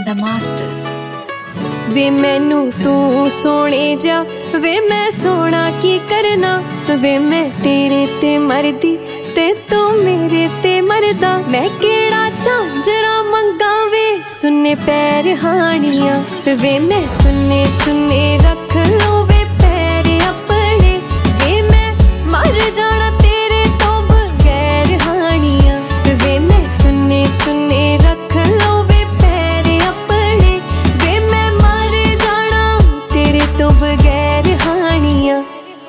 The Masters। वे मैनू तू सोने जा, वे मैं सोना की करना, वे मैं तेरे ते मरदी ते तू मेरे ते मरदा। मैं केड़ा झांजरा मंगा वे सुन्ने पैर हानियां, वे मैं सुन्ने सुन्ने रख लो वे पैर अपने, वे मैं मर जाना तेरे तो बगैर हानियां, वे मैं सुन्ने सुन्ने रख लो वे पैर अपने, वे मैं मर जाना तेरे तो बगैर हानियां।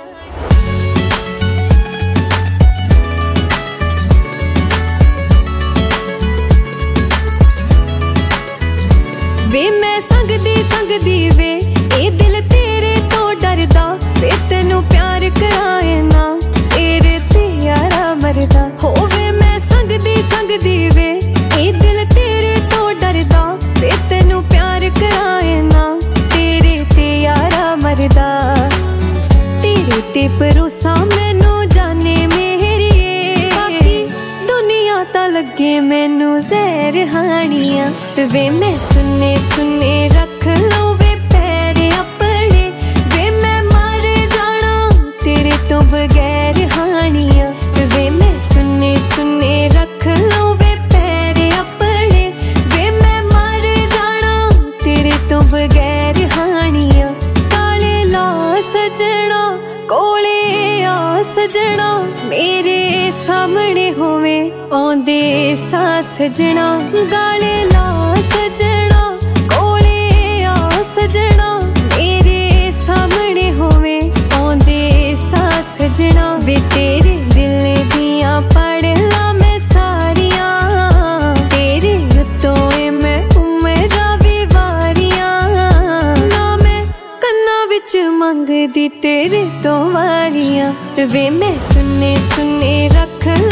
वे मैं संगदी वे ए दिल तेरे तो डरदा, वे तेनू प्यार कराए ना तेरे ते यारा मरदा। हो वे मैं संगदी वे ए दिल तेरे तो डरदा, वे तेनू प्यार कराए ना तेरे ते यारा मरदा। तेरे ते भरोसा मैनू जाने मेरिए, बाकी दुनिया ता लगे मैनू जहर हानियां, वे मैं सुन्ने सुन्ने रख लो वे पैर अपने, वे मैं मर जाना तेरे तो बगैर हानियां, वे मैं सुन्ने सुन्ने रख लो वे पैर अपने, वे मैं मर जाना तेरे तो बगैर हानियां। काले ला सजना कोले आ सजना, मेरे सामने होवे आंदे सा सजना। गाले ला सजना कोले आ सजना, मेरे सामने होवे आंदे सा सजना। वे तेरे दिल दियां पढ़ ला मैं सारियां, तेरे उत्तों मैं उमरा भी वारियां, ना मैं कन्ना विच मंगदी तेरे तो वारियां, वे मैं सुन्ने सुन्ने रख